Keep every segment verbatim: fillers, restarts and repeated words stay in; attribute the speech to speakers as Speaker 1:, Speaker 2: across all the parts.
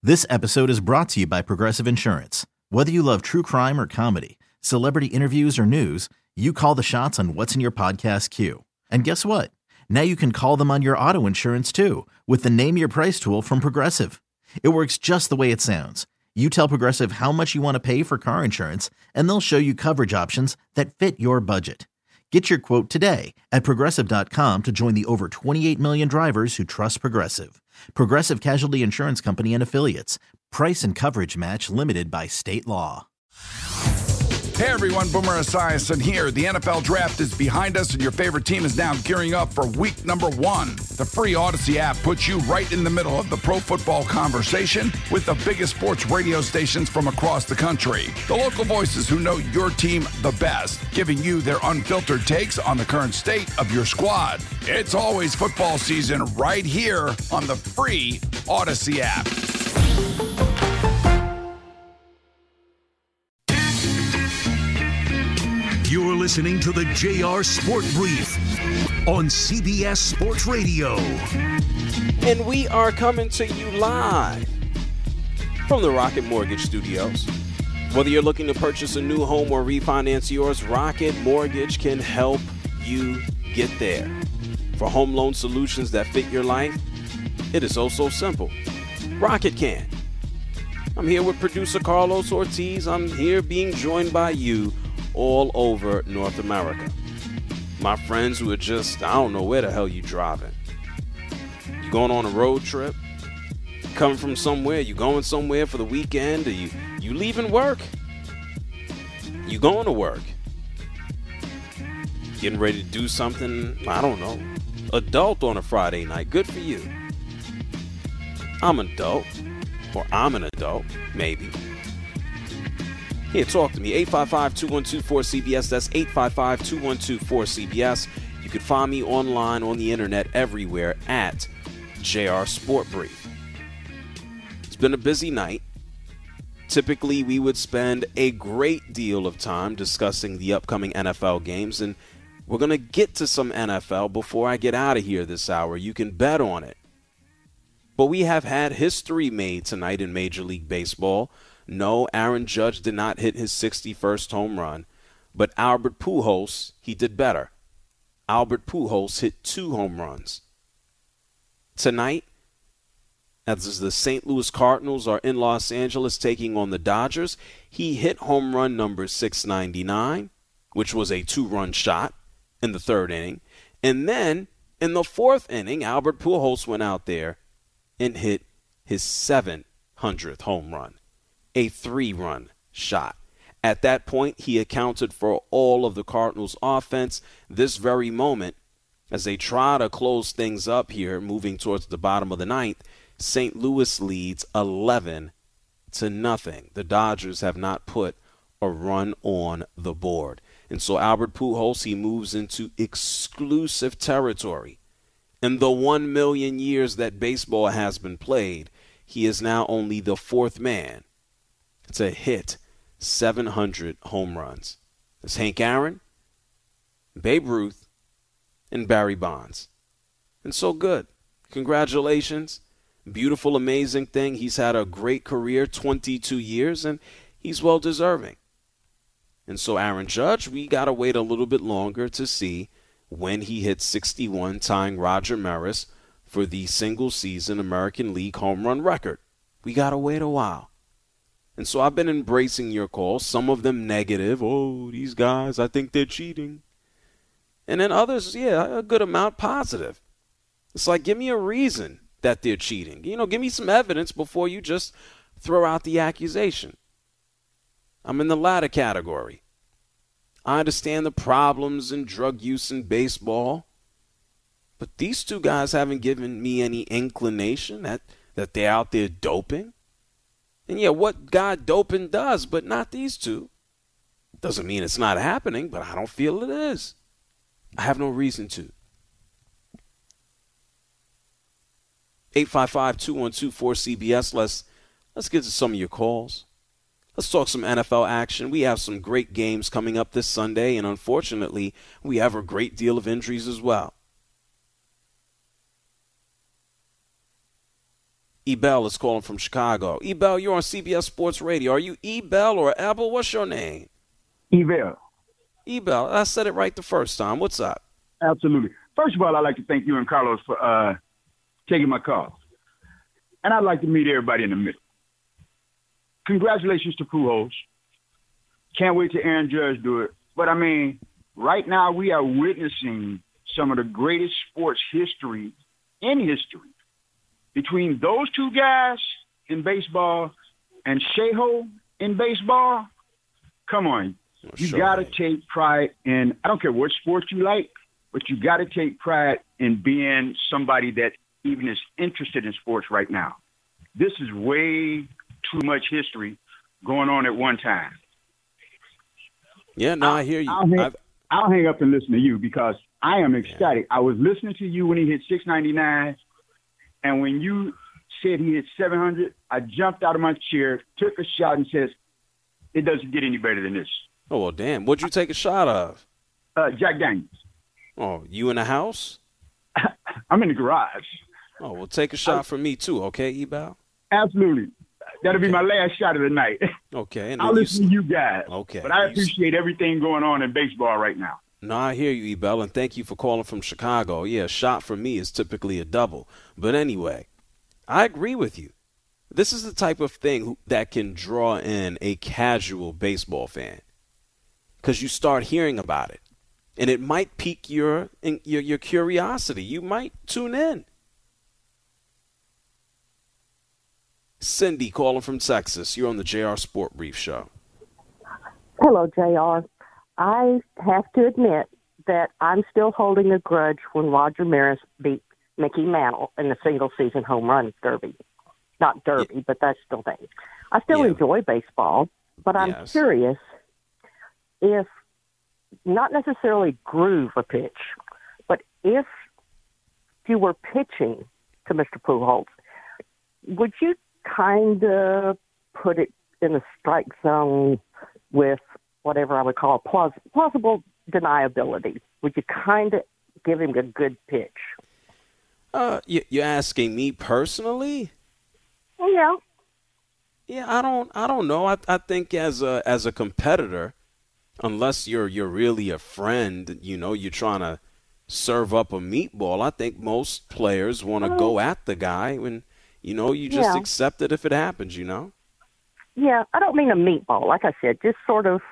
Speaker 1: This episode is brought to you by Progressive Insurance. Whether you love true crime or comedy, celebrity interviews or news, you call the shots on what's in your podcast queue. And guess what? Now you can call them on your auto insurance too with the Name Your Price tool from Progressive. It works just the way it sounds. You tell Progressive how much you want to pay for car insurance, and they'll show you coverage options that fit your budget. Get your quote today at Progressive dot com to join the over twenty-eight million drivers who trust Progressive. Progressive Casualty Insurance Company and Affiliates. Price and coverage match limited by state law.
Speaker 2: Hey everyone, Boomer Esiason here. The N F L Draft is behind us and your favorite team is now gearing up for week number one. The free Odyssey app puts you right in the middle of the pro football conversation with the biggest sports radio stations from across the country. The local voices who know your team the best, giving you their unfiltered takes on the current state of your squad. It's always football season right here on the free Odyssey app.
Speaker 3: You're listening to the J R Sport Brief on C B S Sports Radio.
Speaker 4: And we are coming to you live from the Rocket Mortgage Studios. Whether you're looking to purchase a new home or refinance yours, Rocket Mortgage can help you get there. For home loan solutions that fit your life, it is oh so simple. Rocket can. I'm here with producer Carlos Ortiz. I'm here being joined by you all over North America. My friends who are just, I don't know where the hell you driving. You going on a road trip? Coming from somewhere? You going somewhere for the weekend? Or you, you leaving work? You going to work? Getting ready to do something, I don't know, adult on a Friday night. Good for you. I'm an adult. Or I'm an adult, maybe. Here, talk to me. eight five five, two one two, four C B S. That's eight five five, two one two, four C B S. You can find me online on the internet everywhere at J R Sport Brief. It's been a busy night. Typically, we would spend a great deal of time discussing the upcoming N F L games, and we're going to get to some N F L before I get out of here this hour. You can bet on it. But we have had history made tonight in Major League Baseball. No, Aaron Judge did not hit his sixty-first home run, but Albert Pujols, he did better. Albert Pujols hit two home runs. Tonight, as the Saint Louis Cardinals are in Los Angeles taking on the Dodgers, he hit home run number six ninety-nine, which was a two-run shot in the third inning. And then, in the fourth inning, Albert Pujols went out there and hit his seven hundredth home run. A three-run shot. At that point, he accounted for all of the Cardinals' offense. This very moment, as they try to close things up here, moving towards the bottom of the ninth, Saint Louis leads eleven to nothing. The Dodgers have not put a run on the board. And so Albert Pujols, he moves into exclusive territory. In the one million years that baseball has been played, he is now only the fourth man to hit seven hundred home runs. It's Hank Aaron, Babe Ruth, and Barry Bonds. And so good. Congratulations. Beautiful, amazing thing. He's had a great career, twenty-two years, and he's well deserving. And so Aaron Judge, we got to wait a little bit longer to see when he hits sixty-one, tying Roger Maris for the single-season American League home run record. We got to wait a while. And so I've been embracing your calls, some of them negative. Oh, these guys, I think they're cheating. And then others, yeah, a good amount positive. It's like, give me a reason that they're cheating. You know, give me some evidence before you just throw out the accusation. I'm in the latter category. I understand the problems in drug use in baseball, but these two guys haven't given me any inclination that, that they're out there doping. And yeah, what God doping does, but not these two. Doesn't mean it's not happening, but I don't feel it is. I have no reason to. eight five five, two one two, four C B S. Let's, let's get to some of your calls. Let's talk some N F L action. We have some great games coming up this Sunday, and unfortunately, we have a great deal of injuries as well. Ebel is calling from Chicago. Ebel, you're on C B S Sports Radio. Are you Ebel or Ebel? What's your name?
Speaker 5: Ebel.
Speaker 4: Ebel. I said it right the first time. What's up?
Speaker 5: Absolutely. First of all, I'd like to thank you and Carlos for uh, taking my call. And I'd like to meet everybody in the middle. Congratulations to Pujols. Can't wait to Aaron Judge do it. But, I mean, right now we are witnessing some of the greatest sports history in history. Between those two guys in baseball and Sheho in baseball, come on. You
Speaker 4: Sure.
Speaker 5: got to take pride in, I don't care what sport you like, but you got to take pride in being somebody that even is interested in sports right now. This is way too much history going on at one time.
Speaker 4: Yeah, no, I hear you.
Speaker 5: I'll hang,
Speaker 4: I've-
Speaker 5: I'll hang up and listen to you because I am ecstatic. I was listening to you when he hit six ninety-nine, and when you said he hit seven hundred, I jumped out of my chair, took a shot, and says, it doesn't get any better than this.
Speaker 4: Oh, well, damn. What'd you take a shot of?
Speaker 5: Uh, Jack Daniels.
Speaker 4: Oh, you in the house?
Speaker 5: I'm in the garage.
Speaker 4: Oh, well, take a shot from me, too, okay, Ebel?
Speaker 5: Absolutely. That'll
Speaker 4: Okay.
Speaker 5: be my last shot of the night.
Speaker 4: Okay. And
Speaker 5: I'll
Speaker 4: then
Speaker 5: listen to you guys.
Speaker 4: Okay.
Speaker 5: But I
Speaker 4: You s-
Speaker 5: appreciate everything going on in baseball right now.
Speaker 4: No, I hear you, Ebel, and thank you for calling from Chicago. Yeah, a shot for me is typically a double. But anyway, I agree with you. This is the type of thing that can draw in a casual baseball fan because you start hearing about it, and it might pique your, your your curiosity. You might tune in. Cindy calling from Texas. You're on the J R Sport Brief Show.
Speaker 6: Hello, J R. I have to admit that I'm still holding a grudge when Roger Maris beat Mickey Mantle in the single-season home run derby. Not derby, but that's still thing. I still
Speaker 4: Yeah.
Speaker 6: enjoy baseball, but I'm
Speaker 4: Yes.
Speaker 6: curious if, not necessarily groove a pitch, but if you were pitching to Mister Pujols, would you kind of put it in the strike zone with whatever I would call plaus- plausible deniability? Would you kind of give him a good pitch?
Speaker 4: Uh, you, you're asking me personally?
Speaker 6: Yeah.
Speaker 4: Yeah, I don't I don't know. I I think as a as a competitor, unless you're you're really a friend, you know, you're trying to serve up a meatball, I think most players want to go at the guy and you know, you just
Speaker 6: Yeah.
Speaker 4: accept it if it happens, you know?
Speaker 6: Yeah, I don't mean a meatball. Like I said, just sort of,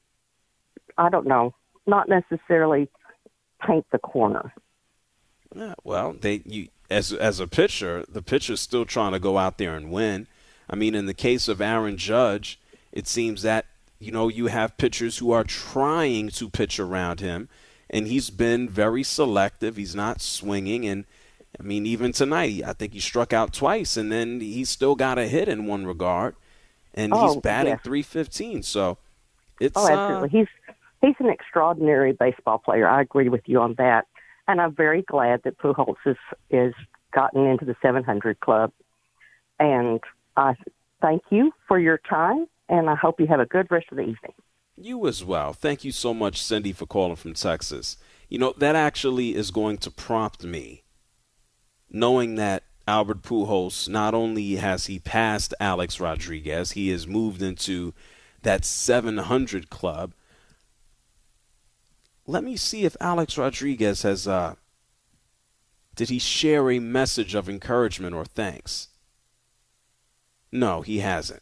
Speaker 6: I don't know, not necessarily paint the corner.
Speaker 4: Yeah, well, they you as as a pitcher, the pitcher's still trying to go out there and win. I mean, in the case of Aaron Judge, it seems that, you know, you have pitchers who are trying to pitch around him, and he's been very selective. He's not swinging, and I mean, even tonight, I think he struck out twice, and then he's still got a hit in one regard, and he's
Speaker 6: Oh,
Speaker 4: batting
Speaker 6: yes.
Speaker 4: three fifteen. So it's
Speaker 6: Oh, absolutely.
Speaker 4: uh,
Speaker 6: He's he's an extraordinary baseball player. I agree with you on that. And I'm very glad that Pujols is, is gotten into the seven hundred club. And I thank you for your time, and I hope you have a good rest of the evening.
Speaker 4: You as well. Thank you so much, Cindy, for calling from Texas. You know, that actually is going to prompt me, knowing that Albert Pujols, not only has he passed Alex Rodriguez, he has moved into that seven hundred club. Let me see if Alex Rodriguez has, uh, did he share a message of encouragement or thanks? No, he hasn't.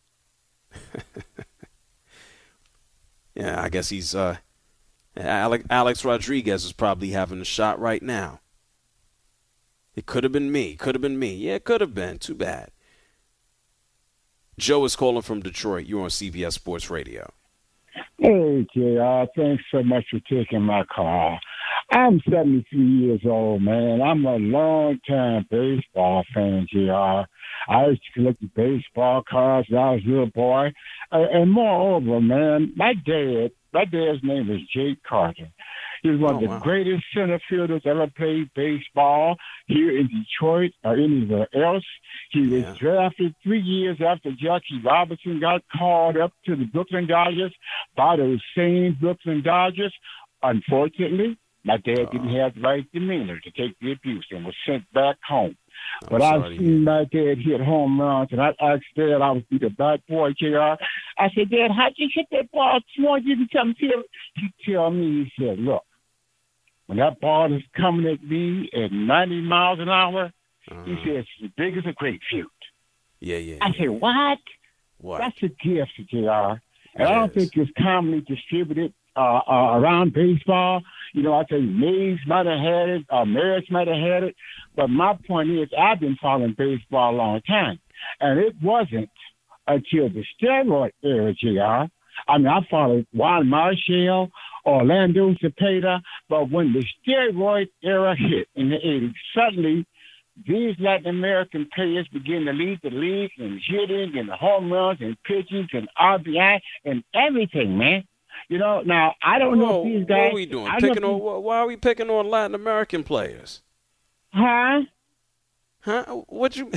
Speaker 4: Yeah, I guess he's, uh, Alex, Alex Rodriguez is probably having a shot right now. It could have been me. Could have been me. Yeah, it could have been. Too bad. Joe is calling from Detroit. You're on C B S Sports Radio.
Speaker 7: Hey, J R, thanks so much for taking my call. I'm seventy-three years old, man. I'm a long-time baseball fan, J R. I used to collect the baseball cards when I was a little boy. Uh, and moreover, man, my dad, my dad's name was Jake Carter. He was one
Speaker 4: Oh,
Speaker 7: of the
Speaker 4: wow.
Speaker 7: greatest center fielders ever played baseball here in Detroit or anywhere else. He was
Speaker 4: Yeah.
Speaker 7: drafted three years after Jackie Robinson got called up to the Brooklyn Dodgers by those same Brooklyn Dodgers. Unfortunately, My dad
Speaker 2: Uh,
Speaker 7: didn't have the right demeanor to take the abuse and was sent back home.
Speaker 4: I'm
Speaker 7: But I've
Speaker 4: sorry to
Speaker 7: seen
Speaker 4: hear
Speaker 7: my dad hit home runs, and I asked Dad, I was be the bad boy, J R. I said, Dad, how'd you hit that ball? Small, didn't tell me. He tell me, he said, look, when that ball is coming at me at ninety miles an hour,
Speaker 4: uh-huh.
Speaker 7: he said, it's as big as a grapefruit.
Speaker 4: Yeah, yeah.
Speaker 7: I
Speaker 4: yeah.
Speaker 7: said, what?
Speaker 4: What?
Speaker 7: That's a gift, J R. And
Speaker 4: It
Speaker 7: I don't
Speaker 4: is.
Speaker 7: think it's commonly distributed uh, uh, around baseball. You know, I tell you, Mays might have had it, or Maris might have had it. But my point is, I've been following baseball a long time. And it wasn't until the steroid era, J R. I mean, I followed Juan Marshall, Orlando Cepeda, but when the steroid era hit in the eighties, suddenly these Latin American players began to lead the league in hitting and home runs and pitching and R B I and everything, man. You know, now, I don't know
Speaker 4: Whoa,
Speaker 7: if these guys...
Speaker 4: what are we doing?
Speaker 7: I don't
Speaker 4: Picking
Speaker 7: know
Speaker 4: on,
Speaker 7: if-
Speaker 4: why are we picking on Latin American players?
Speaker 7: Huh?
Speaker 4: Huh? What you?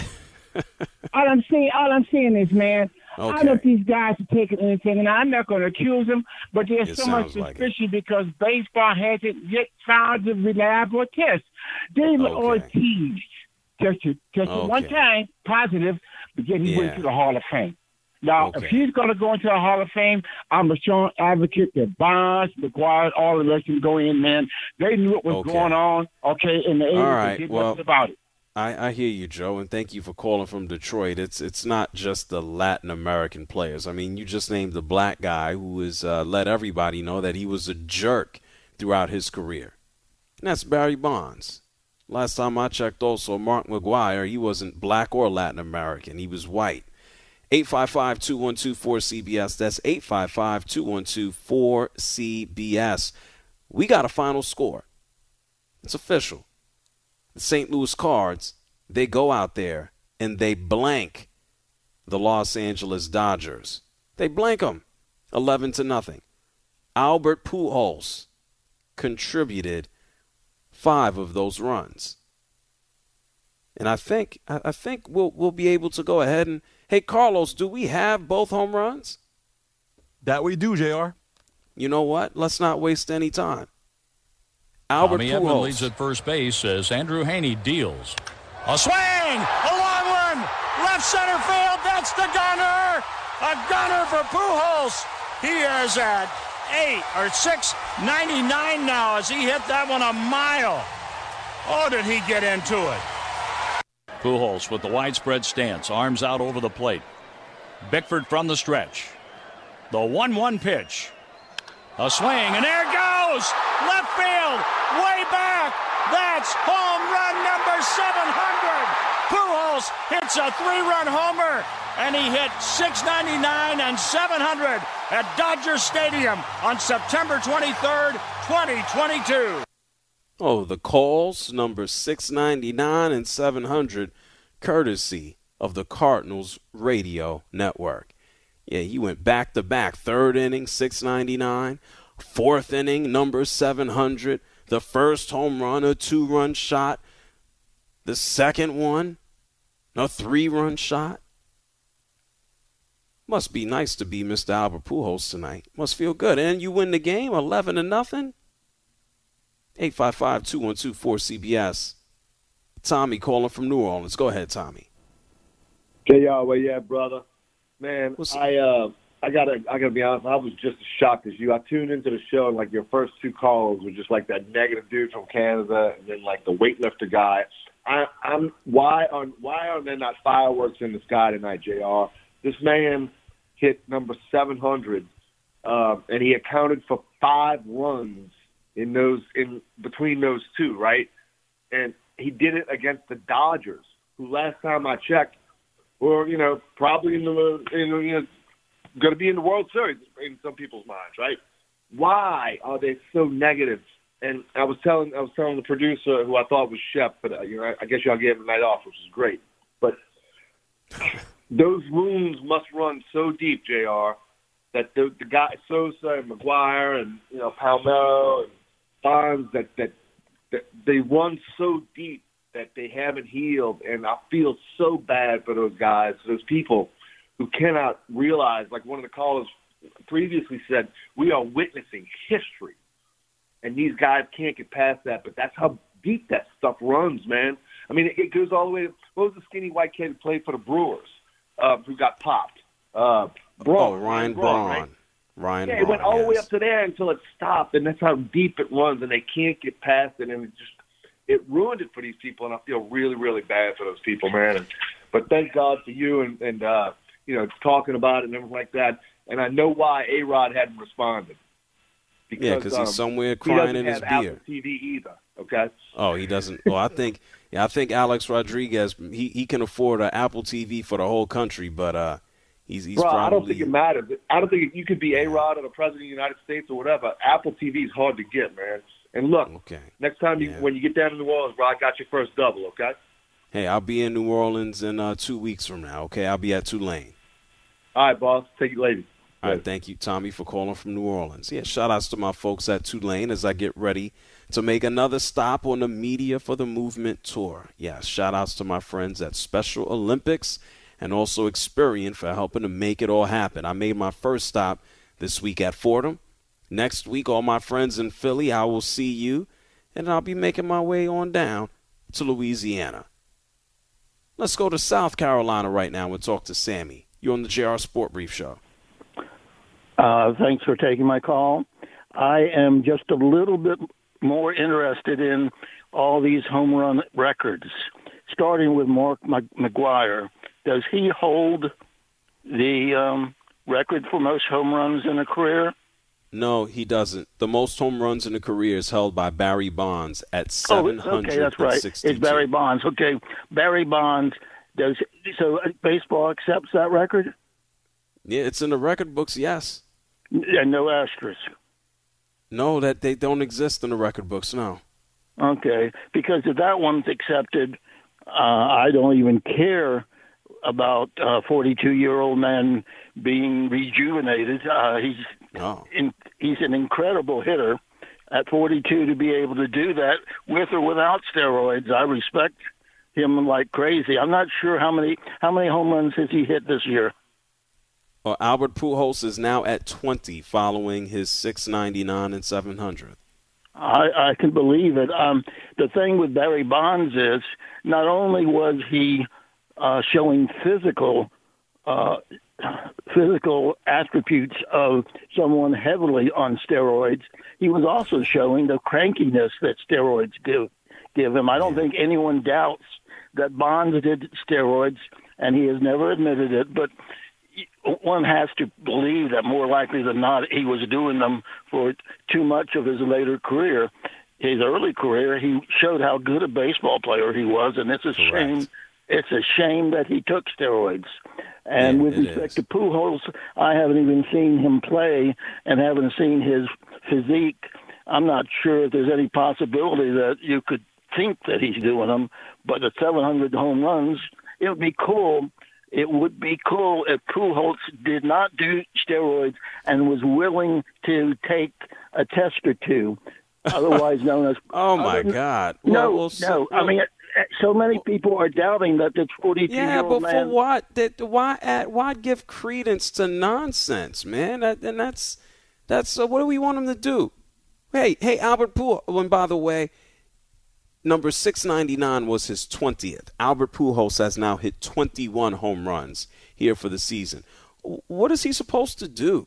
Speaker 7: All I'm saying, all I'm saying is, man, I don't know if
Speaker 4: Okay.
Speaker 7: these guys are taking anything, and I'm not going to accuse them, but there's
Speaker 4: It
Speaker 7: so much
Speaker 4: sounds like it.
Speaker 7: suspicion because baseball hasn't yet found a reliable test. David
Speaker 4: Okay.
Speaker 7: Ortiz tested, tested one
Speaker 4: Okay.
Speaker 7: time positive, but then he went
Speaker 4: Yeah.
Speaker 7: to the Hall of Fame. Now,
Speaker 4: Okay.
Speaker 7: if he's going to go into the Hall of Fame, I'm a strong advocate that Bonds, McGuire, all of us can go in, man. They knew what was
Speaker 4: Okay.
Speaker 7: going on, okay, in the eighties.
Speaker 4: All right,
Speaker 7: They did
Speaker 4: well,
Speaker 7: nothing about it.
Speaker 4: I, I hear you, Joe, and thank you for calling from Detroit. It's it's not just the Latin American players. I mean, you just named the black guy who has uh, let everybody know that he was a jerk throughout his career. And that's Barry Bonds. Last time I checked also, Mark McGuire, he wasn't black or Latin American. He was white. eight five five, two one two, four C B S. That's eight five five, two one two, four C B S. We got a final score. It's official. The Saint Louis Cards, they go out there and they blank the Los Angeles Dodgers. They blank them eleven to nothing. Albert Pujols contributed five of those runs. And I think I I think we'll we'll be able to go ahead and hey Carlos, do we have both home runs?
Speaker 8: That we do, J R.
Speaker 4: You know what? Let's not waste any time. Albert
Speaker 9: Tommy Edman
Speaker 4: Pujols.
Speaker 9: leads at first base as Andrew Haney deals. A swing! A long one! Left center field, that's the gunner! A gunner for Pujols! He is at eight or six ninety-nine now as he hit that one a mile. Oh, did he get into it? Pujols with the widespread stance, arms out over the plate. Bickford from the stretch. The one one pitch. A swing, and there it goes! Left field, way back! That's home run number seven hundred! Pujols hits a three-run homer, and he hit six ninety-nine and seven hundred at Dodger Stadium on September twenty-third, twenty twenty-two.
Speaker 4: Oh, the calls, number six ninety-nine and seven hundred, courtesy of the Cardinals Radio Network. Yeah, he went back-to-back. Third inning, six ninety-nine. Fourth inning, number seven hundred. The first home run, a two-run shot. The second one, a three-run shot. Must be nice to be Mister Albert Pujols tonight. Must feel good. And you win the game, eleven to nothing. eight five five, two one two, four C B S. Tommy calling from New Orleans. Go ahead, Tommy.
Speaker 10: J R, where you at, brother? Man,
Speaker 4: What's
Speaker 10: I uh, I gotta I gotta be honest. I was just as shocked as you. I tuned into the show and like your first two calls were just like that negative dude from Canada, and then like the weightlifter guy. I, I'm why are why are there not fireworks in the sky tonight, J R? This man hit number seven hundred, uh, and he accounted for five runs in those in between those two, right? And he did it against the Dodgers, who last time I checked were, you know, probably in the in, you know, going to be in the World Series in some people's minds, right? Why are they so negative? And I was telling I was telling the producer, who I thought was Shep, but uh, you know, I guess y'all gave him a night off, which is great. But those wounds must run so deep, J R, that the, the guy Sosa and McGuire and you know Palmeiro and Bonds that, that that they run so deep that they haven't healed, and I feel so bad for those guys, those people who cannot realize, like one of the callers previously said, we are witnessing history. and these guys can't get past that. But that's how deep that stuff runs, man. I mean, it, it goes all the way. What was the skinny white kid who played for the Brewers uh, who got popped? Uh, Braun,
Speaker 4: oh, Ryan
Speaker 10: Braun,
Speaker 4: Braun.
Speaker 10: Right?
Speaker 4: Ryan
Speaker 10: yeah,
Speaker 4: Braun,
Speaker 10: it went all
Speaker 4: yes.
Speaker 10: the way up to there until it stopped, and that's how deep it runs, and they can't get past it, and it just it ruined it for these people, and I feel really, really bad for those people, man. And, but thank God for you and, and uh, you know, talking about it and everything like that. And I know why A-Rod hadn't responded. Because,
Speaker 4: yeah, because
Speaker 10: um,
Speaker 4: he's somewhere crying in his
Speaker 10: have
Speaker 4: beer.
Speaker 10: Apple T V either, okay?
Speaker 4: Oh, he doesn't. Well, I think, yeah, I think Alex Rodriguez, he, he can afford an Apple T V for the whole country, but uh, he's he's
Speaker 10: Bro,
Speaker 4: probably.
Speaker 10: I don't think it matters. I don't think you could be A-Rod or the president of the United States or whatever. Apple T V is hard to get, man. And look,
Speaker 4: okay.
Speaker 10: next time you
Speaker 4: yeah.
Speaker 10: when you get down to New Orleans, bro, I got your first double, okay?
Speaker 4: Hey, I'll be in New Orleans in uh, two weeks from now, okay? I'll be at Tulane.
Speaker 10: All right, boss. Take it later.
Speaker 4: All right, thank you, Tommy, for calling from New Orleans. Yeah, shout-outs to my folks at Tulane as I get ready to make another stop on the Media for the Movement tour. Yeah, shout-outs to my friends at Special Olympics and also Experian for helping to make it all happen. I made my first stop this week at Fordham. Next week, all my friends in Philly, I will see you, and I'll be making my way on down to Louisiana. Let's go to South Carolina right now and talk to Sammy. You're on the J R Sport Brief Show.
Speaker 11: Uh, thanks for taking my call. I am just a little bit more interested in all these home run records, starting with Mark McGwire. Does he hold the um, record for most home runs in a career?
Speaker 4: No, he doesn't. The most home runs in a career is held by Barry Bonds at seven hundred sixty-two.
Speaker 11: Oh, okay, that's right. It's Barry Bonds. Okay, Barry Bonds. Does so baseball accepts that record?
Speaker 4: Yeah, it's in the record books, yes.
Speaker 11: And no asterisk.
Speaker 4: No, that they don't exist in the record books, no.
Speaker 11: Okay, because if that one's accepted, uh, I don't even care about uh, forty-two-year-old man being rejuvenated. Uh, he's
Speaker 4: oh.
Speaker 11: in, he's an incredible hitter. At forty-two, to be able to do that with or without steroids, I respect him like crazy. I'm not sure how many how many home runs has he hit this year.
Speaker 4: Well, Albert Pujols is now at twenty, following his six ninety-nine and seven hundred.
Speaker 11: I, I can believe it. Um, the thing with Barry Bonds is not only was he uh, showing physical uh, physical attributes of someone heavily on steroids, he was also showing the crankiness that steroids give give him. I don't think anyone doubts that Bonds did steroids, and he has never admitted it, but one has to believe that more likely than not he was doing them for too much of his later career. His early career, he showed how good a baseball player he was, and it's a
Speaker 4: Correct.
Speaker 11: shame. It's a shame that he took steroids. And
Speaker 4: Yeah,
Speaker 11: with
Speaker 4: it
Speaker 11: respect
Speaker 4: is.
Speaker 11: to Pujols, I haven't even seen him play and haven't seen his physique. I'm not sure if there's any possibility that you could think that he's doing them, but at seven hundred home runs, it would be cool. It would be cool if Pujols did not do steroids and was willing to take a test or two, otherwise known as.
Speaker 4: Oh, my
Speaker 11: other,
Speaker 4: God.
Speaker 11: No,
Speaker 4: Well, well, so-
Speaker 11: no. I mean, so many people are doubting that this forty-two-year-old
Speaker 4: Yeah, but
Speaker 11: man.
Speaker 4: for what? That why? Add, why give credence to nonsense, man? That, and that's that's uh, what do we want him to do? Hey, hey, Albert Pujols. And by the way, number six ninety-nine was his twentieth. Albert Pujols has now hit twenty-one home runs here for the season. What is he supposed to do?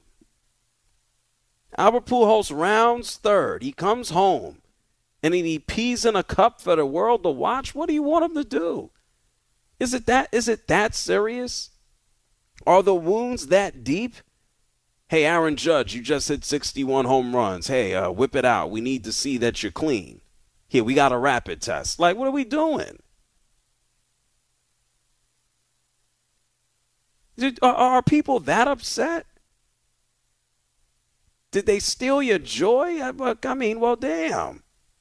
Speaker 4: Albert Pujols rounds third. He comes home, and then he pees in a cup for the world to watch. What do you want him to do? Is it that? Is it that serious? Are the wounds that deep? Hey, Aaron Judge, you just hit sixty-one home runs. Hey, uh, whip it out. We need to see that you're clean. Here, we got a rapid test. Like, what are we doing? Did, are, are people that upset? Did they steal your joy? I, I mean, well, damn.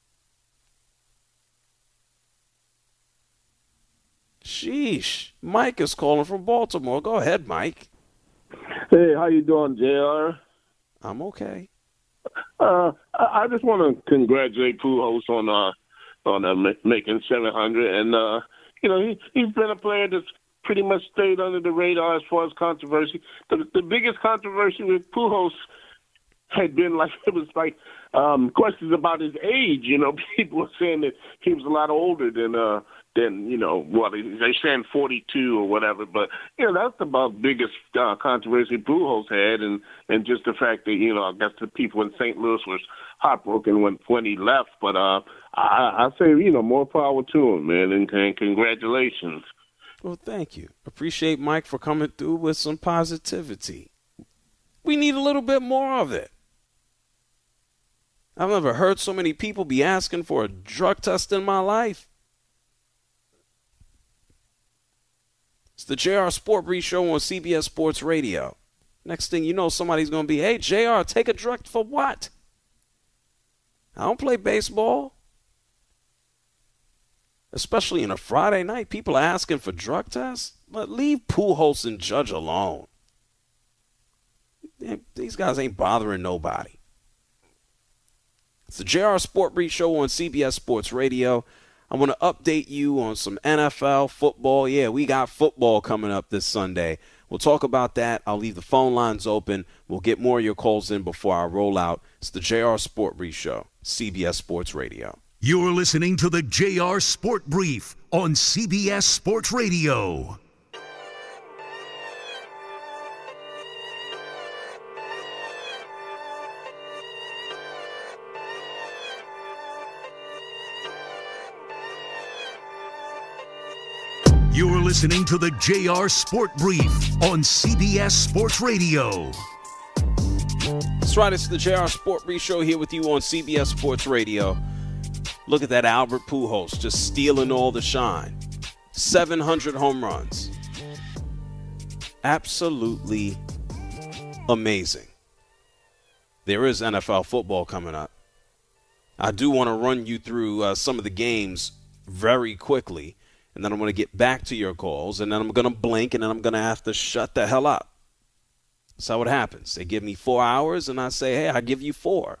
Speaker 4: Sheesh. Mike is calling from Baltimore. Go ahead, Mike.
Speaker 12: Hey, how you doing, J R?
Speaker 4: I'm okay.
Speaker 12: Uh, I, I just want to congratulate Pujols on uh, on uh, ma- making seven hundred, and uh, you know he he's been a player that's pretty much stayed under the radar as far as controversy. The, the biggest controversy with Pujols had been like, it was like um, questions about his age. You know, people were saying that he was a lot older than, uh, than you know, what well, they're saying forty-two or whatever. But, you know, that's about the biggest uh, controversy Pujols had, and, and just the fact that, you know, I guess the people in Saint Louis was heartbroken when, when he left. But uh, I, I say, you know, more power to him, man, and, and congratulations.
Speaker 4: Well, thank you. Appreciate Mike for coming through with some positivity. We need a little bit more of it. I've never heard so many people be asking for a drug test in my life. It's the J R Sport Brief Show on C B S Sports Radio. Next thing you know, somebody's going to be, hey, J R, take a drug for what? I don't play baseball. Especially in a Friday night, people are asking for drug tests. But leave Pujols and Judge alone. These guys ain't bothering nobody. It's the J R Sport Brief Show on C B S Sports Radio. I want to update you on some N F L football. Yeah, we got football coming up this Sunday. We'll talk about that. I'll leave the phone lines open. We'll get more of your calls in before I roll out. It's the J R Sport Brief Show, C B S Sports Radio.
Speaker 3: You're listening to the J R Sport Brief on C B S Sports Radio. You're listening to the J R Sport Brief on C B S Sports Radio.
Speaker 4: That's right, it's the J R Sport Brief Show here with you on C B S Sports Radio. Look at that Albert Pujols just stealing all the shine. seven hundred home runs. Absolutely amazing. There is N F L football coming up. I do want to run you through uh, some of the games very quickly. And then I'm going to get back to your calls, and then I'm going to blink, and then I'm going to have to shut the hell up. That's how it happens. They give me four hours, and I say, hey, I give you four.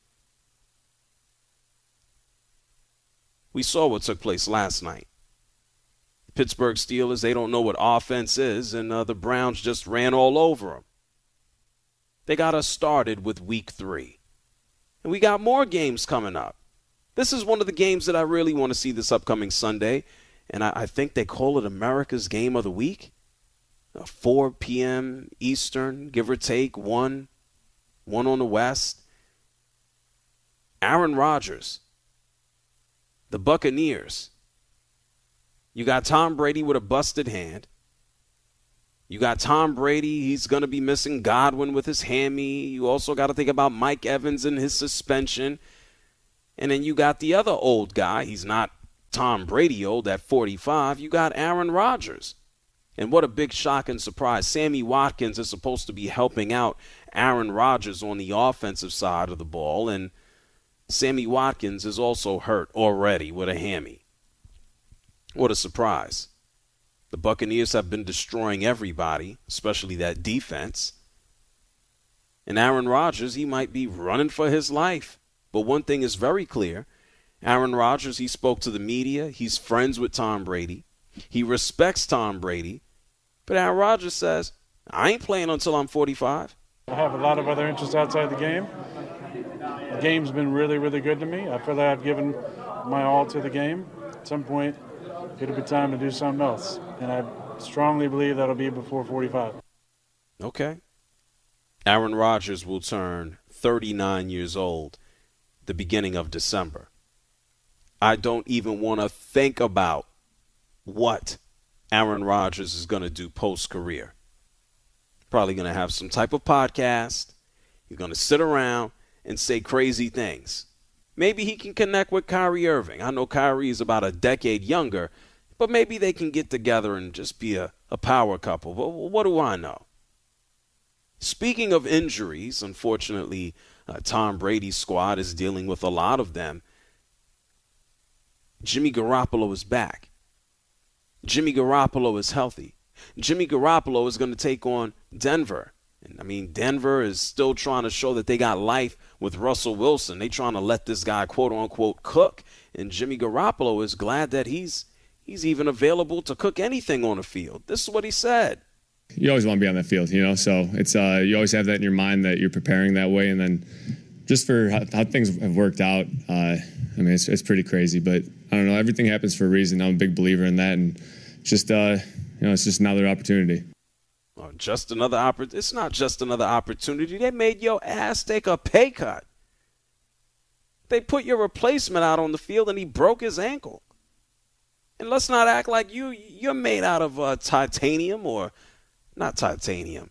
Speaker 4: We saw what took place last night. Pittsburgh Steelers, they don't know what offense is, and uh, the Browns just ran all over them. They got us started with week three. And we got more games coming up. This is one of the games that I really want to see this upcoming Sunday. And I, I think they call it America's Game of the Week. Uh, four p.m. Eastern, give or take, one, one on the West. Aaron Rodgers, the Buccaneers. You got Tom Brady with a busted hand. You got Tom Brady, he's going to be missing Godwin with his hammy. You also got to think about Mike Evans and his suspension. And then you got the other old guy, he's not Tom Brady old at forty-five, you got Aaron Rodgers. And what a big shock and surprise. Sammy Watkins is supposed to be helping out Aaron Rodgers on the offensive side of the ball, and Sammy Watkins is also hurt already with a hammy. What a surprise. The Buccaneers have been destroying everybody, especially that defense. And Aaron Rodgers, he might be running for his life. But one thing is very clear. Aaron Rodgers, he spoke to the media. He's friends with Tom Brady. He respects Tom Brady. But Aaron Rodgers says, I ain't playing until I'm forty-five.
Speaker 13: I have a lot of other interests outside the game. The game's been really, really good to me. I feel like I've given my all to the game. At some point, it'll be time to do something else. And I strongly believe that'll be before forty-five.
Speaker 4: Okay. Aaron Rodgers will turn thirty-nine years old the beginning of December. I don't even want to think about what Aaron Rodgers is going to do post-career. Probably going to have some type of podcast. He's going to sit around and say crazy things. Maybe he can connect with Kyrie Irving. I know Kyrie is about a decade younger, but maybe they can get together and just be a, a power couple. But what do I know? Speaking of injuries, unfortunately, uh, Tom Brady's squad is dealing with a lot of them. Jimmy Garoppolo is back. Jimmy Garoppolo is healthy. Jimmy Garoppolo is going to take on Denver. And I mean, Denver is still trying to show that they got life with Russell Wilson. They trying to let this guy, quote unquote, cook. And Jimmy Garoppolo is glad that he's he's even available to cook anything on the field. This is what he said.
Speaker 14: you always want to be on that field, you know. So it's uh, you always have that in your mind that you're preparing that way, and then just for how, how things have worked out, uh, I mean, it's, it's pretty crazy. But I don't know, everything happens for a reason. I'm a big believer in that, and just uh, you know, it's just another opportunity.
Speaker 4: Oh, just another opportunity. It's not just another opportunity. They made your ass take a pay cut. They put your replacement out on the field, and he broke his ankle. And let's not act like you you're made out of uh, titanium or not titanium.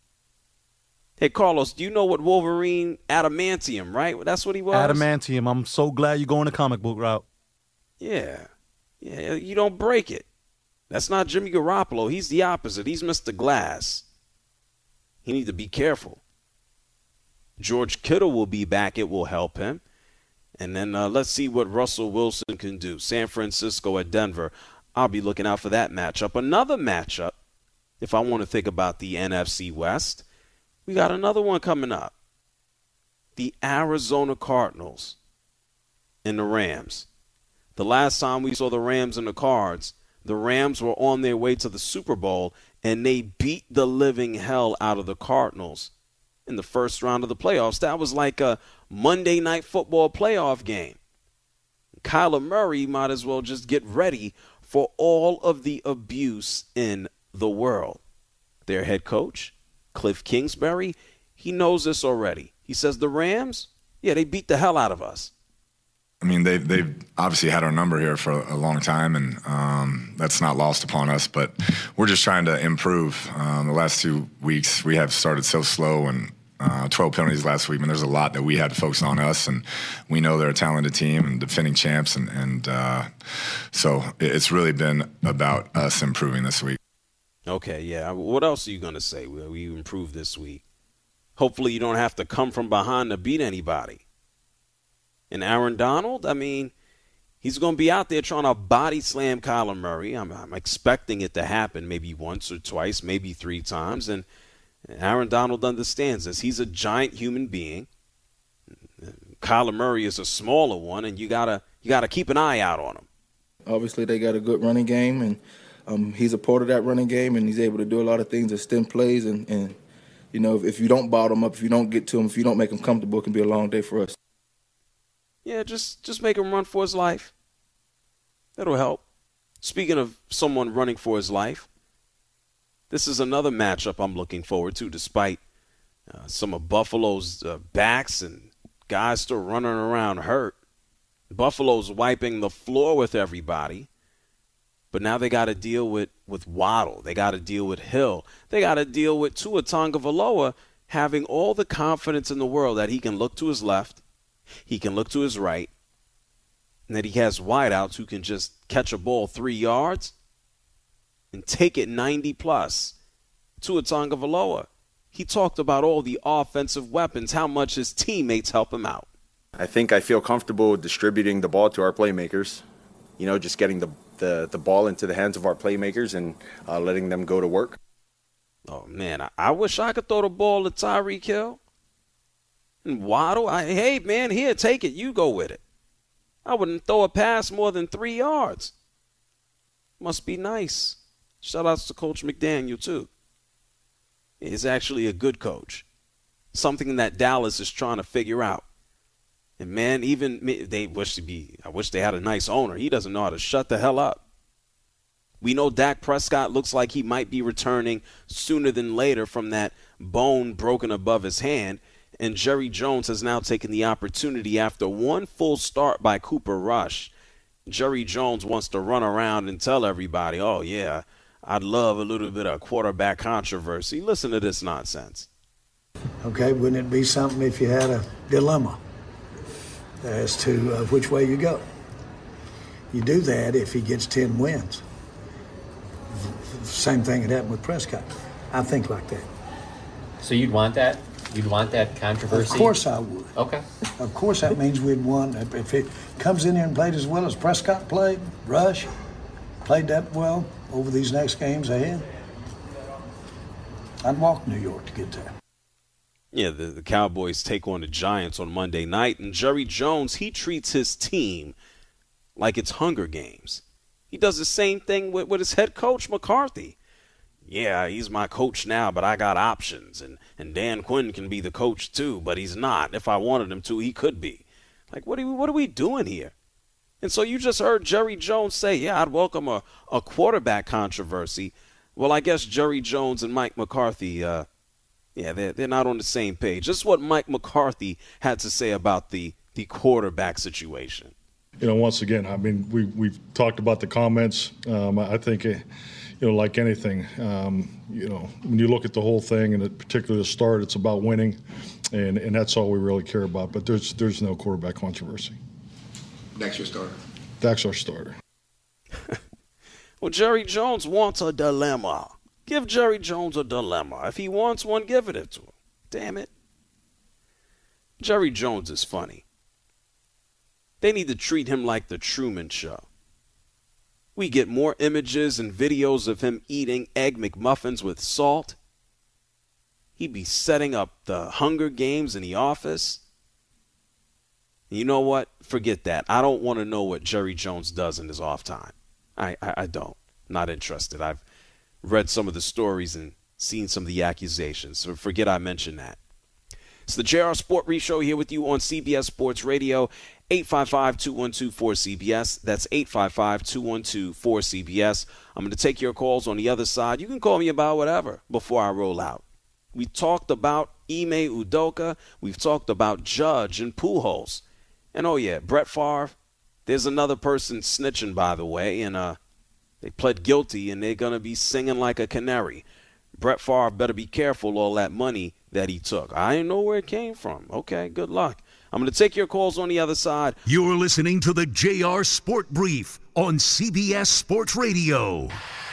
Speaker 4: Hey, Carlos, do you know what Wolverine adamantium, right? That's what he was?
Speaker 8: Adamantium. I'm so glad you're going the comic book route.
Speaker 4: Yeah. Yeah, you don't break it. That's not Jimmy Garoppolo. He's the opposite. He's Mister Glass. He needs to be careful. George Kittle will be back. It will help him. And then uh, let's see what Russell Wilson can do. San Francisco at Denver. I'll be looking out for that matchup. Another matchup, if I want to think about the N F C West, we got another one coming up. The Arizona Cardinals and the Rams. The last time we saw the Rams and the Cards, the Rams were on their way to the Super Bowl, and they beat the living hell out of the Cardinals in the first round of the playoffs. That was like a Monday Night Football playoff game. Kyler Murray might as well just get ready for all of the abuse in the world. Their head coach, Cliff Kingsbury, he knows this already. He says the Rams, yeah, they beat the hell out of us.
Speaker 15: I mean, they've, they've obviously had our number here for a long time, and um, that's not lost upon us. But we're just trying to improve. Um, the last two weeks, we have started so slow, and uh, twelve penalties last week. I mean, there's a lot that we had to focus on us, and we know they're a talented team and defending champs. And, and uh, so it's really been about us improving this week.
Speaker 4: Okay, yeah. What else are you going to say? We, we improved this week. Hopefully you don't have to come from behind to beat anybody. And Aaron Donald, I mean, he's going to be out there trying to body slam Kyler Murray. I'm, I'm expecting it to happen maybe once or twice, maybe three times. And Aaron Donald understands this. He's a giant human being. Kyler Murray is a smaller one, and you gotta you gotta keep an eye out on him.
Speaker 16: Obviously, they got a good running game, and um, he's a part of that running game, and he's able to do a lot of things, extend plays, and, and you know, if, if you don't bottle him up, if you don't get to him, if you don't make him comfortable, it can be a long day for us.
Speaker 4: Yeah, just, just make him run for his life. That'll help. Speaking of someone running for his life, this is another matchup I'm looking forward to, despite uh, some of Buffalo's uh, backs and guys still running around hurt. Buffalo's wiping the floor with everybody, but now they got to deal with, with Waddle. They got to deal with Hill. They got to deal with Tua Tagovailoa having all the confidence in the world that he can look to his left, he can look to his right, and that he has wideouts who can just catch a ball three yards and take it ninety plus. Tua Tagovailoa, he talked about all the offensive weapons, how much his teammates help him out.
Speaker 17: I think I feel comfortable distributing the ball to our playmakers, you know, just getting the, the, the ball into the hands of our playmakers and uh, letting them go to work.
Speaker 4: Oh, man, I, I wish I could throw the ball to Tyreek Hill. And Waddle, I, hey, man, here, take it. You go with it. I wouldn't throw a pass more than three yards. Must be nice. Shout outs to Coach McDaniel, too. He's actually a good coach. Something that Dallas is trying to figure out. And, man, even they wish to be, I wish they had a nice owner. He doesn't know how to shut the hell up. We know Dak Prescott looks like he might be returning sooner than later from that bone broken above his hand. And Jerry Jones has now taken the opportunity after one full start by Cooper Rush. Jerry Jones wants to run around and tell everybody, oh, yeah, I'd love a little bit of quarterback controversy. Listen to this nonsense.
Speaker 18: Okay, wouldn't it be something if you had a dilemma as to uh, which way you go? You do that if he gets ten wins. Same thing had happened with Prescott. I think like that.
Speaker 19: So you'd want that? You'd want that controversy?
Speaker 18: Of course I would.
Speaker 19: Okay.
Speaker 18: Of course that means we'd won. If it comes in there and played as well as Prescott played, Rush played that well over these next games ahead, I'd walk New York to get there.
Speaker 4: Yeah, the, the Cowboys take on the Giants on Monday night, and Jerry Jones, he treats his team like it's Hunger Games. He does the same thing with, with his head coach, McCarthy. yeah, he's my coach now, but I got options. And, and Dan Quinn can be the coach too, but he's not. If I wanted him to, he could be. Like, what are we, what are we doing here? And so you just heard Jerry Jones say, yeah, I'd welcome a, a quarterback controversy. Well, I guess Jerry Jones and Mike McCarthy, uh, yeah, they're, they're not on the same page. This is what Mike McCarthy had to say about the, the quarterback situation.
Speaker 13: You know, once again, I mean, we, we've talked about the comments. Um, I think, uh, you know, like anything, um, you know, when you look at the whole thing, and particularly the start, it's about winning, and, and that's all we really care about. But there's there's no quarterback controversy.
Speaker 20: Dak's your starter.
Speaker 13: Dak's our starter.
Speaker 4: Well, Jerry Jones wants a dilemma. Give Jerry Jones a dilemma. If he wants one, give it to him. Damn it. Jerry Jones is funny. They need to treat him like the Truman Show. We get more images and videos of him eating Egg McMuffins with salt. He'd be setting up the Hunger Games in the office. You know what? Forget that. I don't want to know what Jerry Jones does in his off time. I, I, I don't. Not interested. I've read some of the stories and seen some of the accusations, so forget I mentioned that. It's the J R Sport Brief Show here with you on C B S Sports Radio. eight five five, two one two, four C B S. That's eight five five, two one two, four C B S. I'm going to take your calls on the other side. You can call me about whatever before I roll out. We talked about Ime Udoka. We've talked about Judge and Pujols. And, oh, yeah, Brett Favre. There's another person snitching, by the way, and uh, they pled guilty, and they're going to be singing like a canary. Brett Favre better be careful all that money that he took. I didn't know where it came from. Okay, good luck. I'm going to take your calls on the other side.
Speaker 3: You're listening to the J R Sport Brief on C B S Sports Radio.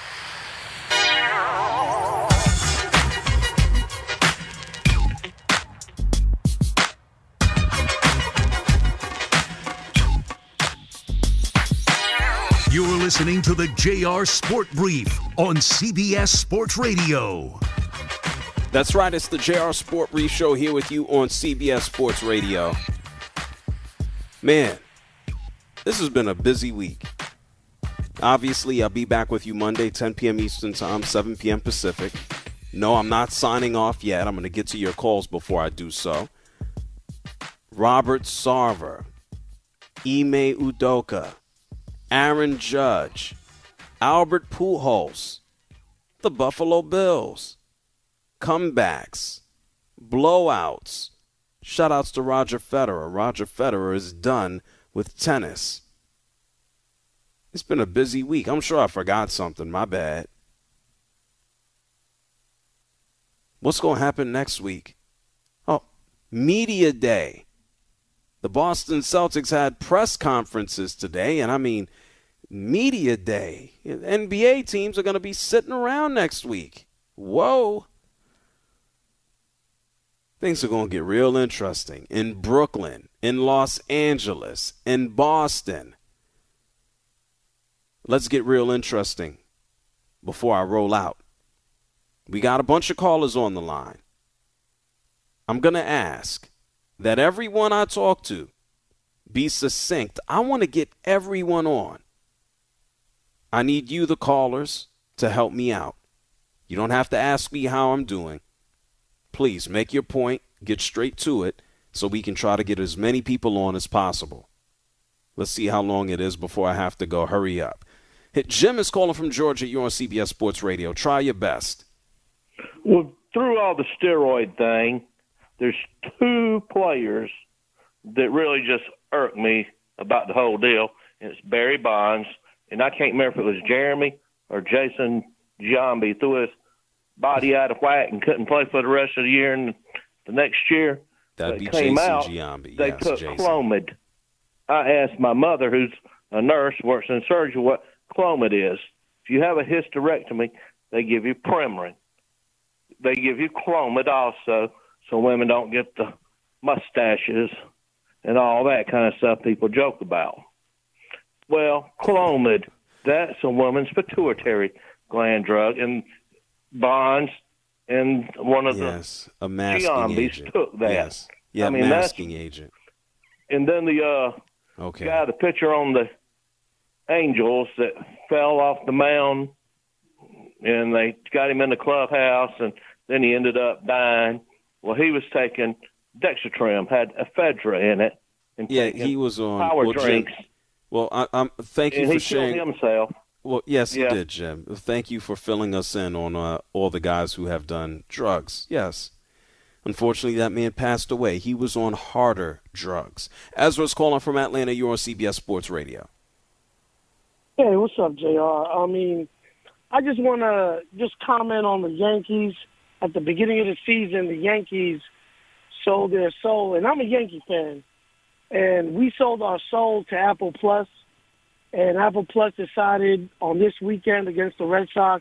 Speaker 3: You're listening to the J R Sport Brief on C B S Sports Radio.
Speaker 4: That's right. It's the J R Sport Brief Show here with you on C B S Sports Radio. Man, this has been a busy week. Obviously, I'll be back with you Monday, ten p.m. Eastern Time, seven p.m. Pacific. No, I'm not signing off yet. I'm going to get to your calls before I do so. Robert Sarver, Ime Udoka, Aaron Judge, Albert Pujols, the Buffalo Bills, comebacks, blowouts. Shoutouts to Roger Federer. Roger Federer is done with tennis. It's been a busy week. I'm sure I forgot something. My bad. What's going to happen next week? Oh, Media Day. The Boston Celtics had press conferences today, and I mean, Media Day. N B A teams are going to be sitting around next week. Whoa. Things are going to get real interesting in Brooklyn, in Los Angeles, in Boston. Let's get real interesting before I roll out. We got a bunch of callers on the line. I'm going to ask that everyone I talk to be succinct. I want to get everyone on. I need you, the callers, to help me out. You don't have to ask me how I'm doing. Please make your point, get straight to it, so we can try to get as many people on as possible. Let's see how long it is before I have to go. Hurry up. Jim is calling from Georgia. You're on C B S Sports Radio. Try your best.
Speaker 21: Well, through all the steroid thing, there's two players that really just irk me about the whole deal, and it's Barry Bonds, and I can't remember if it was Jeremy or Jason Giambi threw his body out of whack and couldn't play for the rest of the year, and the next year
Speaker 4: That'd be
Speaker 21: came
Speaker 4: Jason
Speaker 21: out,
Speaker 4: Giambi.
Speaker 21: they
Speaker 4: Yes,
Speaker 21: took
Speaker 4: Jason.
Speaker 21: Clomid. I asked my mother, who's a nurse, works in surgery, what Clomid is. If you have a hysterectomy, they give you Premarin. They give you Clomid also, so women don't get the mustaches and all that kind of stuff people joke about. Well, Clomid, that's a woman's pituitary gland drug, and Bonds and one of
Speaker 4: yes,
Speaker 21: the
Speaker 4: a masking
Speaker 21: Giambis
Speaker 4: agent.
Speaker 21: took that.
Speaker 4: Yes. Yeah,
Speaker 21: I mean,
Speaker 4: masking
Speaker 21: that's,
Speaker 4: agent.
Speaker 21: And then the uh,
Speaker 4: Okay.
Speaker 21: guy, the pitcher on the Angels that fell off the mound and they got him in the clubhouse, and then he ended up dying. Well, he was taking Dexatrim, had ephedra in it. And
Speaker 4: yeah, he was on
Speaker 21: power
Speaker 4: well,
Speaker 21: drinks.
Speaker 4: Jim, well, I, I'm thank you
Speaker 21: and
Speaker 4: for
Speaker 21: he
Speaker 4: sharing.
Speaker 21: killed himself.
Speaker 4: Well, yes,
Speaker 21: Yeah.
Speaker 4: he did, Jim. Thank you for filling us in on uh, all the guys who have done drugs. Yes. Unfortunately, that man passed away. He was on harder drugs. Ezra's calling from Atlanta. You're on C B S Sports Radio.
Speaker 1: Hey, what's up, J R? I mean, I just want to just comment on the Yankees. At the beginning of the season, the Yankees sold their soul, and I'm a Yankee fan, and we sold our soul to Apple Plus, and Apple Plus decided on this weekend against the Red Sox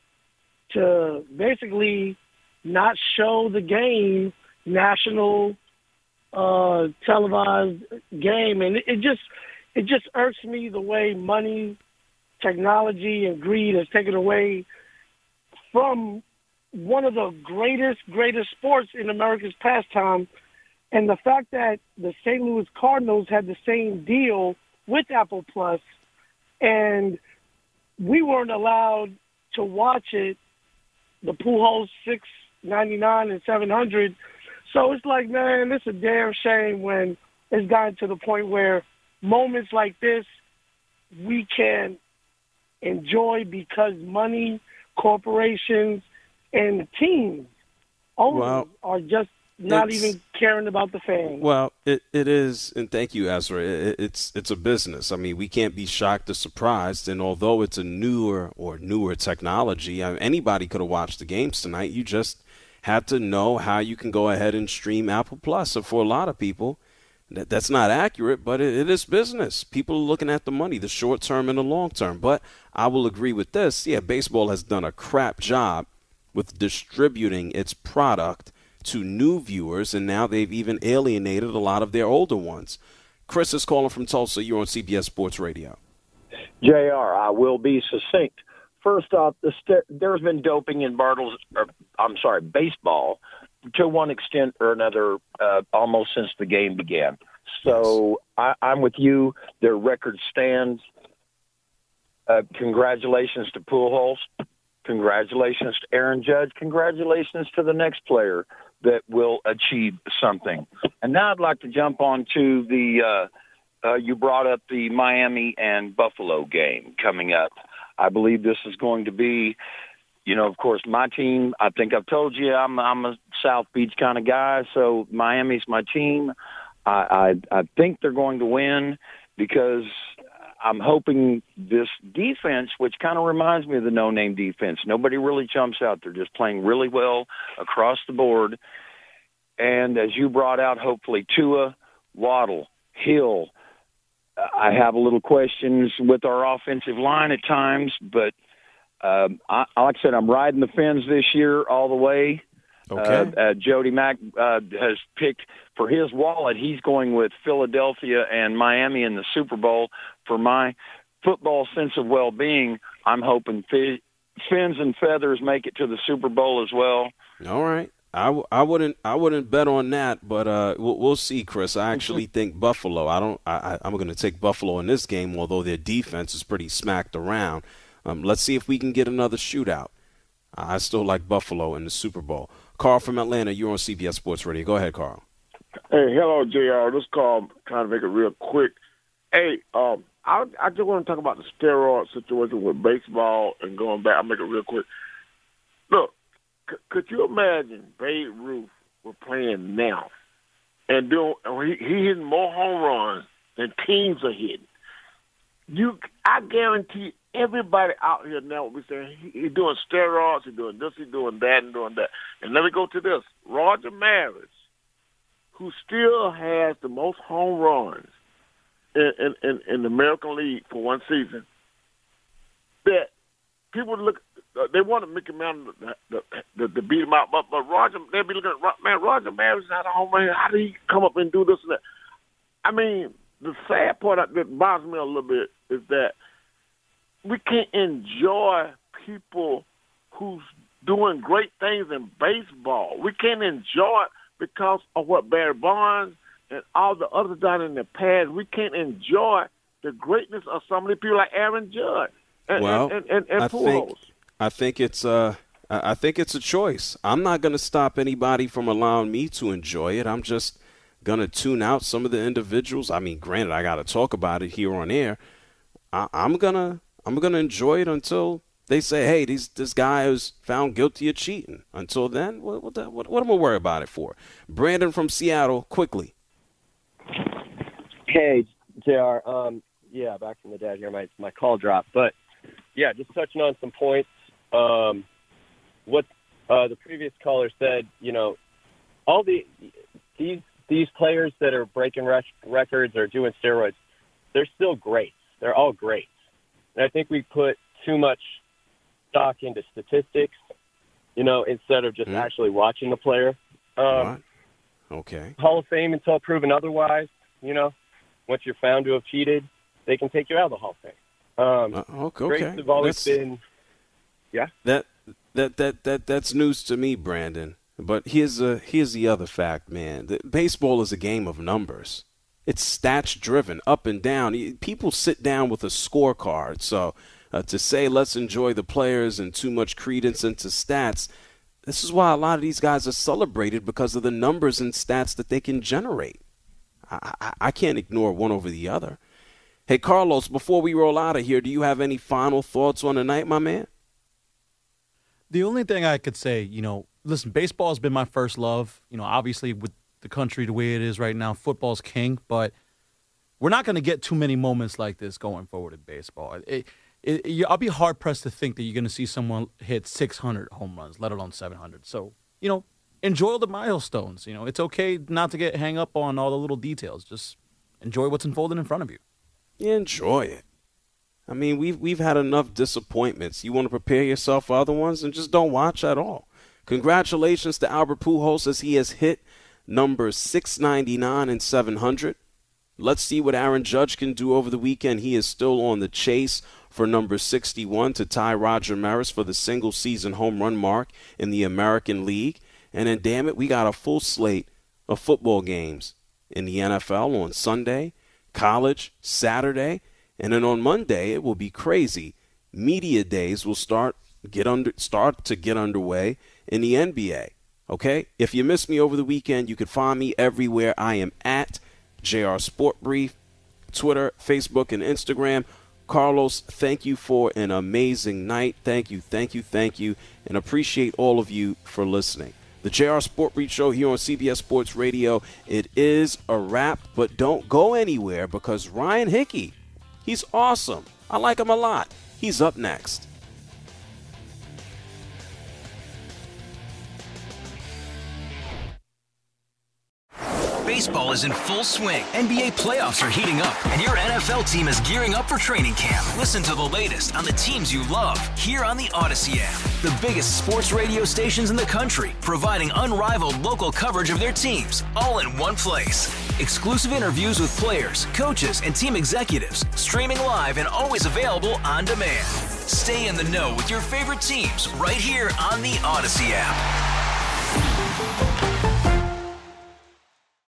Speaker 1: to basically not show the game, national uh, televised game, and it, it just it just irks me the way money, technology, and greed has taken away from one of the greatest, greatest sports in America's pastime. And the fact that the Saint Louis Cardinals had the same deal with Apple Plus, and we weren't allowed to watch it, the Pujols six ninety-nine and seven hundred. So it's like, man, it's a damn shame when it's gotten to the point where moments like this we can enjoy because money, corporations, and teams only
Speaker 4: Well,
Speaker 1: are just not
Speaker 4: it's-
Speaker 1: even caring about the fans.
Speaker 4: Well, it, it is, and thank you, Ezra. It, it's it's a business. I mean, we can't be shocked or surprised. And although it's a newer or newer technology, I mean, anybody could have watched the games tonight. You just had to know how you can go ahead and stream Apple Plus. So for a lot of people, that, that's not accurate, but it, it is business. People are looking at the money, the short term and the long term. But I will agree with this. Yeah, baseball has done a crap job with distributing its product to new viewers, and now they've even alienated a lot of their older ones. Chris is calling from Tulsa. You're on C B S Sports Radio.
Speaker 22: J R, I will be succinct. First off, the st- there's been doping in Bartles, or, I'm sorry, baseball, to one extent or another, uh, almost since the game began. So I, I'm with you. Their record stands. Uh, congratulations to Pujols. Congratulations to Aaron Judge. Congratulations to the next player that will achieve something. And now I'd like to jump on to the, uh, uh, you brought up the Miami and Buffalo game coming up. I believe this is going to be, you know, of course, my team. I think I've told you I'm, I'm a South Beach kind of guy, so Miami's my team. I, I, I think they're going to win because I'm hoping this defense, which kind of reminds me of the no-name defense. Nobody really jumps out. They're just playing really well across the board. And as you brought out, hopefully Tua, Waddle, Hill. I have a little questions with our offensive line at times, but um, I, like I said, I'm riding the Fins this year all the way.
Speaker 4: Okay.
Speaker 22: Uh, uh, Jody Mack uh, has picked for his wallet. He's going with Philadelphia and Miami in the Super Bowl. For my football sense of well-being, I'm hoping fi- Fins and Feathers make it to the Super Bowl as well.
Speaker 4: All right. I, w- I wouldn't I wouldn't bet on that, but uh, we'll, we'll see, Chris. I actually think Buffalo. I don't. I, I'm going to take Buffalo in this game, although their defense is pretty smacked around. Um, let's see if we can get another shootout. I still like Buffalo in the Super Bowl. Carl from Atlanta, you're on C B S Sports Radio. Go ahead, Carl.
Speaker 12: Hey, hello, J R. This call, kind of make it real quick. Hey, um, I, I just want to talk about the steroid situation with baseball and going back. I'll make it real quick. Look, c- could you imagine Babe Ruth was playing now and doing he, he hitting more home runs than teams are hitting? You, I guarantee everybody out here now will be saying he, he's doing steroids, he's doing this, he's doing that, and doing that. And let me go to this. Roger Maris, who still has the most home runs in, in, in, in the American League for one season, that people look, uh, they want to make him out to, to, to beat him out, but, but Roger, they'll be looking at, man, Roger Maris is not a home run. How did he come up and do this and that? I mean, the sad part that bothers me a little bit is that we can't enjoy people who's doing great things in baseball. We can't enjoy it because of what Barry Bonds and all the others done in the past. We can't enjoy the greatness of some of the people like Aaron Judge and,
Speaker 4: well,
Speaker 12: and, and, and
Speaker 4: I
Speaker 12: Pujols.
Speaker 4: think I think it's uh, I think it's a choice. I'm not going to stop anybody from allowing me to enjoy it. I'm just going to tune out some of the individuals. I mean, granted, I got to talk about it here on air. I, I'm gonna I'm gonna enjoy it until they say, hey, these, this guy is found guilty of cheating. Until then, what what, what, what am I worried about it for? Brandon from Seattle, quickly.
Speaker 5: Hey, J R. Um, yeah, back from the dead here. My my call dropped, but yeah, just touching on some points. Um, what uh, the previous caller said, you know, all the these these players that are breaking rec- records or doing steroids, they're still great. They're all great, and I think we put too much stock into statistics, you know, instead of just mm. actually watching the player. Um,
Speaker 4: right. Okay.
Speaker 5: Hall of Fame until proven otherwise. You know, once you're found to have cheated, they can take you out of the Hall of Fame. Um,
Speaker 4: uh, okay.
Speaker 5: Greats have always
Speaker 4: that's,
Speaker 5: been, yeah.
Speaker 4: That that that that that's news to me, Brandon. But here's a here's the other fact, man. The, baseball is a game of numbers. It's stats driven, up and down. People sit down with a scorecard. So uh, to say let's enjoy the players and too much credence into stats, this is why a lot of these guys are celebrated because of the numbers and stats that they can generate. I, I, I can't ignore one over the other. Hey, Carlos, before we roll out of here, do you have any final thoughts on the night, my man?
Speaker 8: The only thing I could say, you know, listen, baseball has been my first love. You know, obviously with the country the way it is right now, football's king, but we're not going to get too many moments like this going forward in baseball. It, it, it, I'll be hard-pressed to think that you're going to see someone hit six hundred home runs, let alone seven hundred. So, you know, enjoy the milestones. You know, it's okay not to get hang up on all the little details. Just enjoy what's unfolding in front of you.
Speaker 4: Yeah, enjoy it. I mean, we've, we've had enough disappointments. You want to prepare yourself for other ones and just don't watch at all. Congratulations to Albert Pujols as he has hit numbers six ninety-nine and seven hundred. Let's see what Aaron Judge can do over the weekend. He is still on the chase for number sixty-one to tie Roger Maris for the single-season home run mark in the American League. And then, damn it, we got a full slate of football games in the N F L on Sunday, college Saturday, and then on Monday it will be crazy. Media days will start get under start to get underway in the N B A. Okay? If you missed me over the weekend, you can find me everywhere. I am at J R Sport Brief, Twitter, Facebook, and Instagram. Carlos, thank you for an amazing night. Thank you, thank you, thank you, and appreciate all of you for listening. The J R Sport Brief Show here on C B S Sports Radio. It is a wrap, but don't go anywhere because Ryan Hickey, he's awesome. I like him a lot. He's up next.
Speaker 6: Baseball is in full swing. N B A playoffs are heating up, and your N F L team is gearing up for training camp. Listen to the latest on the teams you love here on the Odyssey app. The biggest sports radio stations in the country, providing unrivaled local coverage of their teams, all in one place. Exclusive interviews with players, coaches, and team executives, streaming live and always available on demand. Stay in the know with your favorite teams right here on the Odyssey app.